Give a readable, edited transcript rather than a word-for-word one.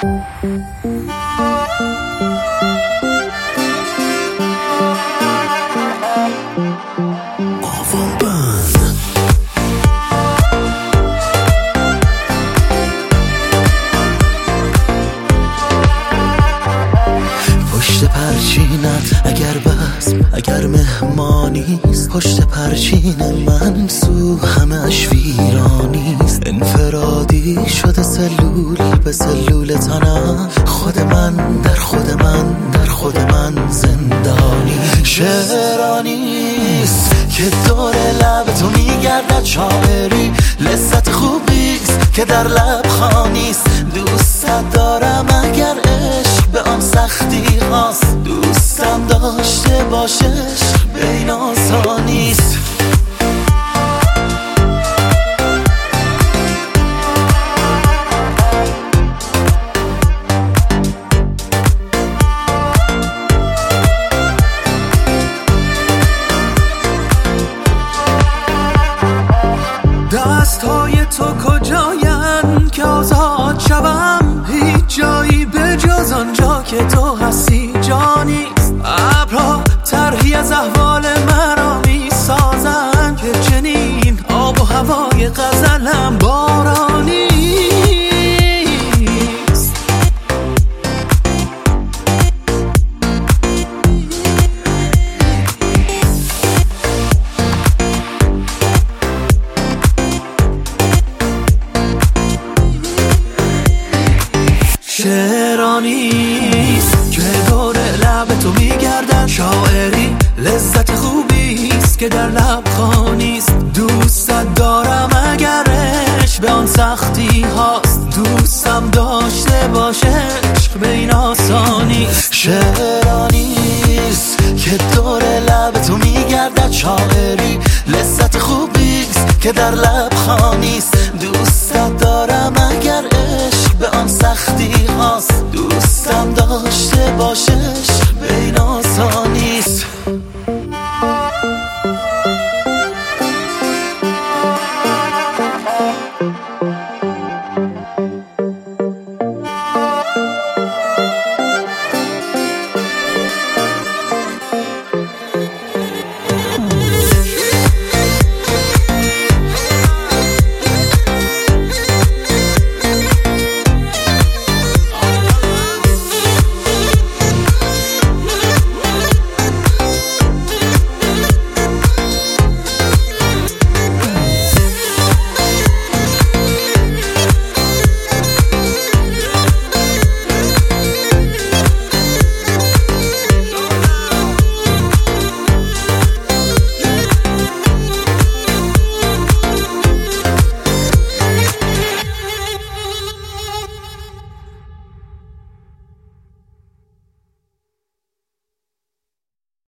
پشت پرچینت اگر بزم اگر مهمانیست، پشت پرچین من سو همش ویرانیست. انفرادی شده سلول به سلول تنم، خود من در خود من در خود من زندانی. شعرانیست که دور لب تو میگردد شاعری، لذت خوبیست که در لب خانیست. دوست دارم اگر عشق به آن سختی هاست، دوستم داشته باشه عشق به این آسانیست. دستهای تو کجاین که آزاد شوم؟ هیچ جایی به جز آنجا که تو هستی جانیست. ابرها طرحی از احوال مرا می سازن که چنین آب و هوای غزلم بارانیست. شعرانیست که دور لب تو میگردن شاعری، لذت خوبیست که در لب خانیست. دوستت دارم اگر عشق به آن سختی هاست، دوستم داشته باشه عشق به این آسانیست. شعرانیست که دور لب تو میگردد شاعری، لذت خوبیست که در لب خانیست. دوستت دارم اگر عشق به آن سختی هاست، دوستم داشته باشه عشق به این آسانیست.